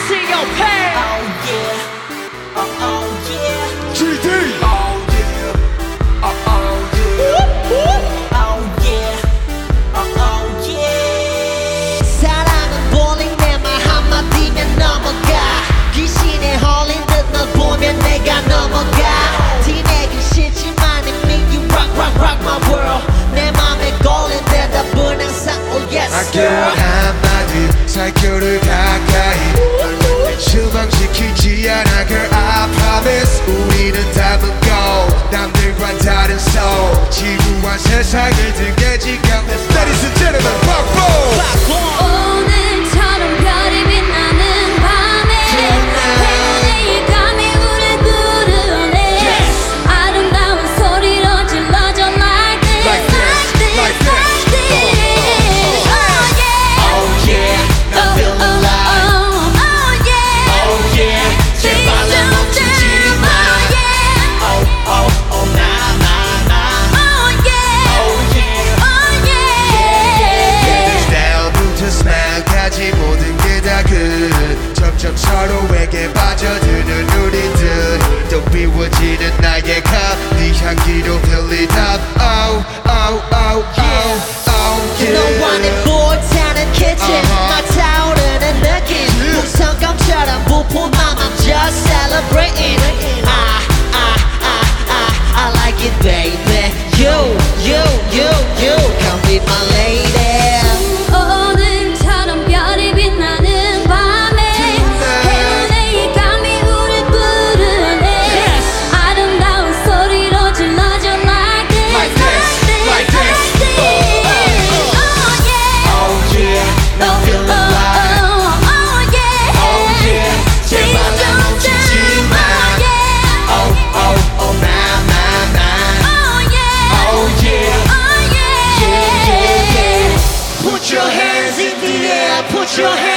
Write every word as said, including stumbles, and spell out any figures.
see your pain. Oh yeah, oh oh yeah. G D. Oh yeah, oh oh yeah. Oh yeah, oh oh yeah. 사랑은 볼링 내 말 한마디면 넘어가 귀신에 홀린 듯 널 보면 내가 넘어가 티내기 싫지만 it make you rock rock rock my world 내 맘에 걸린 대답은 항상 oh yes 아껴 girl 한마디 살결을 가까이 널 실망시키지 않아 girl I promise 우리는 닮은 거 남들과 다른 soul 지루한 세상을 등에 지켜 Ladies and gentlemen rock roll 오늘처럼 별이 빛나는 밤에 행운의 이 감이 우릴 부르네 아름다운 소리로 질러줘 like this Like this, like this. Oh yeah Oh yeah, 나 feel alive. Oh yeah Oh yeah, 제발 날 멈추지 마. Oh oh oh nah nah nah. Oh yeah Oh yeah. Oh yeah 스타일부터 스마일까지 모든 게 다 그 점점 서로에게 빠져드는 우리들 또 비워지는 나의 컵네 향기로 fill it up Oh oh oh oh oh yeah 너와는 못하는 kitchen 막 타오르는 느낌 풍선껌처럼 부푼 맘 I'm just celebrating I I I I I like it baby You you you you come be my lady 오늘처럼 별이 빛나는 밤에 행운의 이 감이 우릴 부르네 아름다운 소리로 질러줘 like this Like this, like this. Oh yeah Oh yeah, 나 feel alive. Oh yeah Oh yeah, 제발 날 멈추지 마. Oh oh oh nah nah nah. Oh yeah Oh yeah. Oh yeah Yeah, yeah, yeah. Put your hands in the air put your hands